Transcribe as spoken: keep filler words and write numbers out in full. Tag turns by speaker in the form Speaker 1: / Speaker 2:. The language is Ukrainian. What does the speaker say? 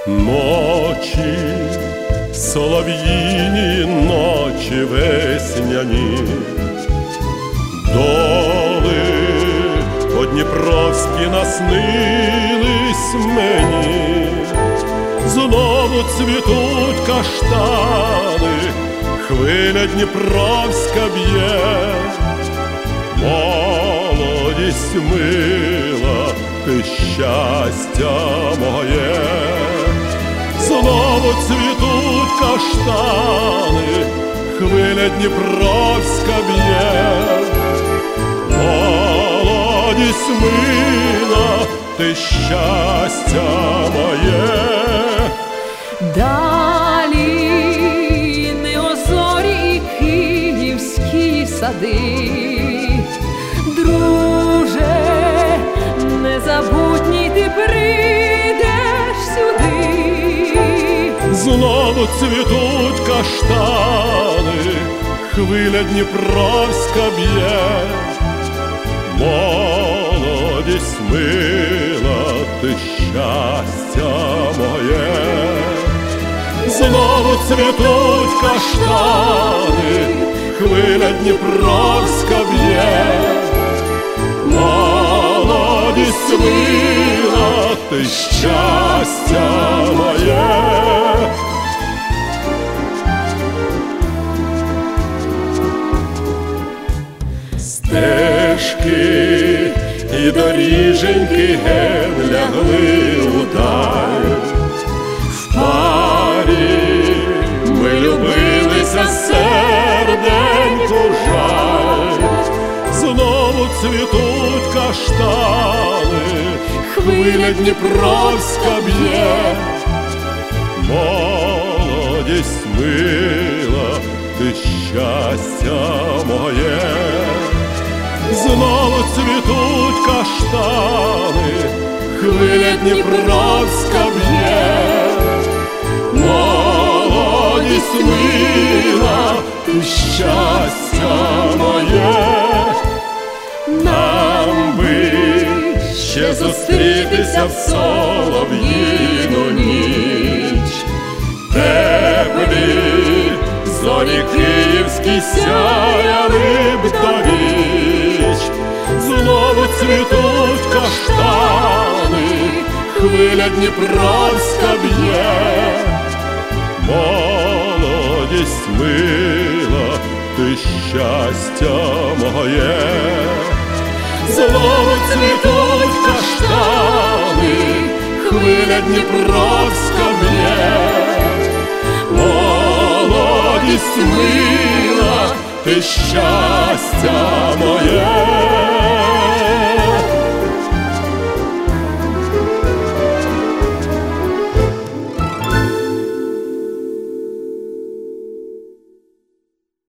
Speaker 1: Ночі, солов'їні ночі весняні, доли подніпровські наснились мені. Знову цвітуть каштани, хвиля дніпровська б'є. Молодість мила, ти щастя моє. Знову цвітуть каштани, хвиля дніпровська б'є. Молодість мила, ти щастя моє.
Speaker 2: Далі неозорі і київські сади, друже, незабутній ти прийдеш сюди.
Speaker 1: Знову цвітуть каштани, хвиля дніпровська б'є. Молодість мила, ти щастя моє. Знову цвітуть каштани, хвиля дніпровська б'є. Молодість мила, ти щастя моє. Стежки і доріженьки ген лягли удаль. В парі ми любилися, серденьку жаль. Знову цвітуть каштани, хвиля дніпровська б'є. Молодість мила, ти щастя моє. Знову цвітуть каштани, хвиля дніпровська б'є. Молодість мила, ти щастя моє. Нам би ще зустрітися в солов'їну ніч. Теплі зорі київські сяяли б до віч. Знову цвітуть каштани, хвиля дніпровська б'є. Молодість мила, ти щастя моє. Знову цвітуть каштани, хвиля дніпровська б'є. Молодість мила, ти щастя моє.